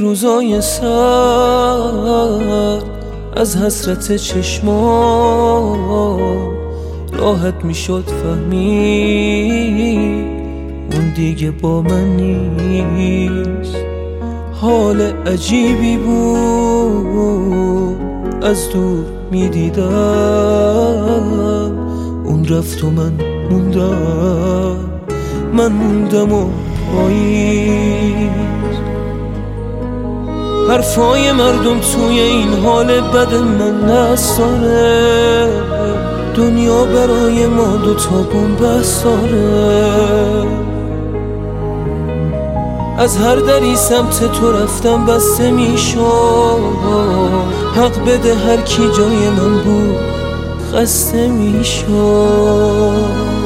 روزای سرد از حسرت چشمان راحت میشد فهمید اون دیگه با من نیست. حال عجیبی بود از دور میدیدم، اون رفت و من موندم و پاییز. حرفای مردم توی این حال بد من دست داره، دنیا برای ما دوتا بن‌بست داره. از هر دری سمت تو رفتم بسته میشد، حق بده هر کی جای من بود خسته میشد.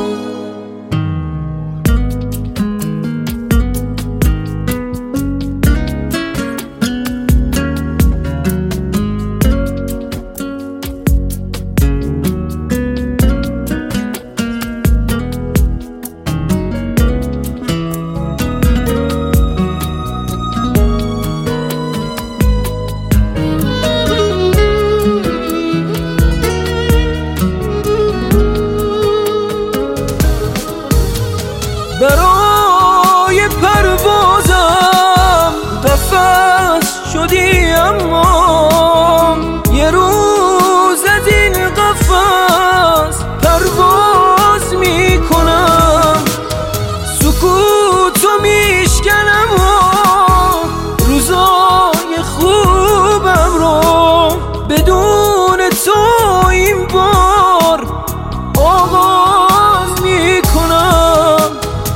برای پروازم قفس شدی، اما یه روز از این قفس پرواز میکنم. سکوتو میشکنم و روزای خوبم رو بدون تو این بار آغاز میکنم.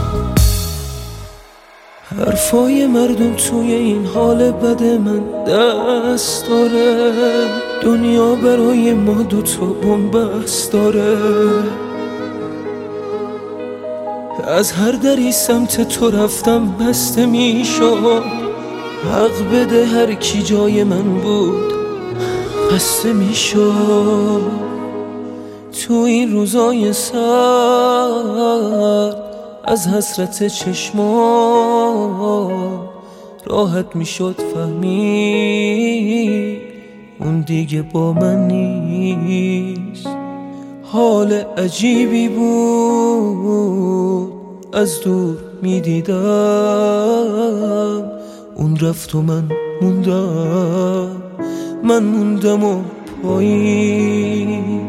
حرفای مردم توی این حال بد من دست داره، دنیا برای ما دوتا بن‌بست داره. از هر دری سمت تو رفتم بسته میشد، حق بده هر کی جای من بود خسته میشد. تو این روزای سرد از حسرت چشمان راحت میشد فهمید اون دیگه با من نیست. حال عجیبی بود از دور میدیدم، اون رفت و من موندم و پایین.